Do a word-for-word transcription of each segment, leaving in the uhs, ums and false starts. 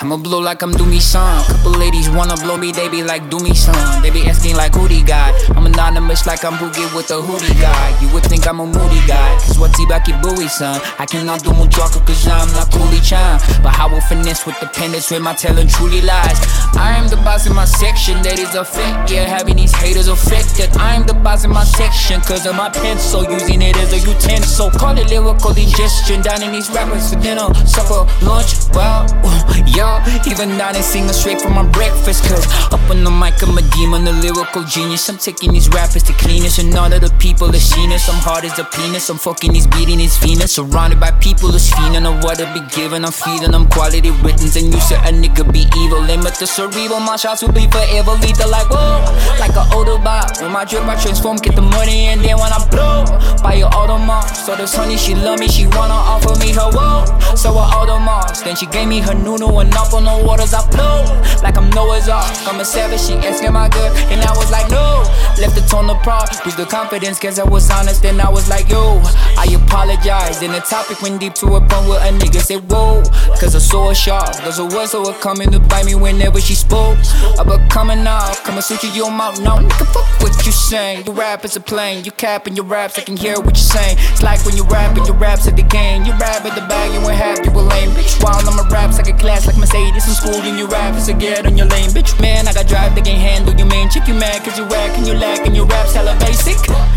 I'ma blow like I'm do me some. Couple ladies wanna blow me, they be like do me some. They be asking like who the guy. I'm anonymous like I'm Boogie with a hoodie guy. You would think I'm a moody guy, cause what's he back Bowie son? I cannot do muchacho cause I'm not Coolie Chan. But I will finesse with the pendants when my talent truly lies. I am the boss in my section, that is a fact. Yeah, having these haters affected. I am the boss in my section cause of my pencil, using it as a utensil. Call it lyrical ingestion, down in these rappers for dinner, supper, lunch, well, yeah. Even down and singing straight from my breakfast. Cause up on the mic I'm a demon, a lyrical genius. I'm taking these rappers to cleanest, and all of the people that seen us. I'm hard as a penis, I'm fucking these beating his Venus. Surrounded by people who's fiending on what I be giving. I'm feeding them quality writtens, and you said a nigga be evil. Limit the cerebral, my shots will be forever lethal. Like whoa, like an Autobot. When my drip I transform, get the money, and then when I blow, buy your Audemars. So this honey, she love me, she wanna offer me her whoa. So I Audemars, then she gave me her Nuno, and up on the waters I flow. Like I'm Noah's Ark, I'm a savage, she asked am I good, and I was like no. Left the tone apart, lose the confidence cause I was honest, and I was like yo, I apologize. Then the topic went deep to a point where a nigga said whoa, cause I saw her sharp. Those are words that were coming to bite me whenever she spoke. About coming out, come and suit you, your mouth now. Nigga fuck what you saying, your rap is a plane. You cap in your raps, I can hear what you're saying. It's like when you rap and your raps at the game. You rap at the bag, you ain't happy, you a lame. Bitch, while I'm a raps like a class like Mercedes in school, and you rap is a get on your lane. Bitch, man, I got drive, they can't handle you, man. Chick you mad cause you whack and you lack and your raps hella basic.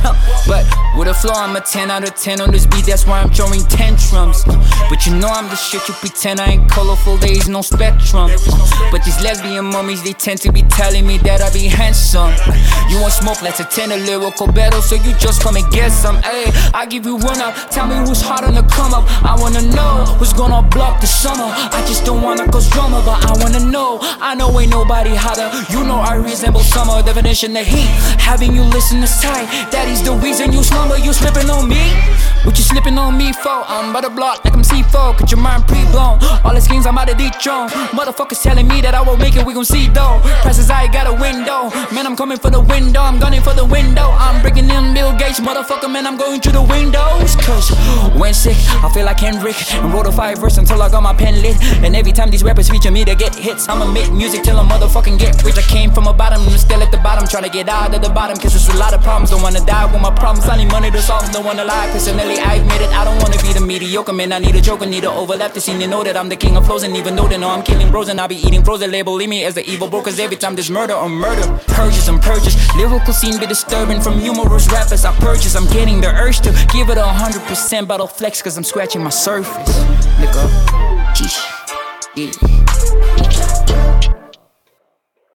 But with a flow, I'm a ten out of ten on this beat, that's why I'm throwing tantrums. But you know I'm the shit you pretend. I ain't colorful, there is no spectrum. But these lesbian mummies, they tend to be telling me that I be handsome. You want smoke, let's attend a lyrical battle, so you just come and get some. Ayy, I give you one up, tell me who's hot on the come up. I wanna know who's gonna block the summer. I just don't wanna cause drama, but I wanna know. I know ain't nobody hotter, you know I resemble summer. Definition of heat, having you listen to sight, that is the reason you slumber. You slipping on me, what you slipping on me for? I'm by the block like I'm C four, get your mind pre-blown. All the schemes I'm out of dethrone. Motherfuckers telling me that I won't make it, we gon' see though. Prices I got a window, man I'm coming for the window. I'm gunning for the window, I'm breaking in Bill Gates, motherfucker man I'm going through the windows. Cause when sick, I feel like Kendrick, and wrote a five verse until I got my pen lit. And every time these rappers feature me they get hits. I'ma make music till I motherfucking get rich. I came from a bottom, I'm still at the bottom, trying to get out of the bottom. Cause there's a lot of problems, don't wanna die with my problems. I need money to solve, don't wanna lie. Personally I admit it, I don't wanna be the mediocre man. I need a joker, need to overlap the scene. You know that I'm the king of flows, and even though they know I'm killing bros, and I be eating frozen, labeling me as the evil bro. Cause every time there's murder on murder, purges and purges. Lyrical scene be disturbing from numerous rappers I purchase. I'm getting the urge to give it a hundred percent battle flex, cause I'm scratching my surface, nigga.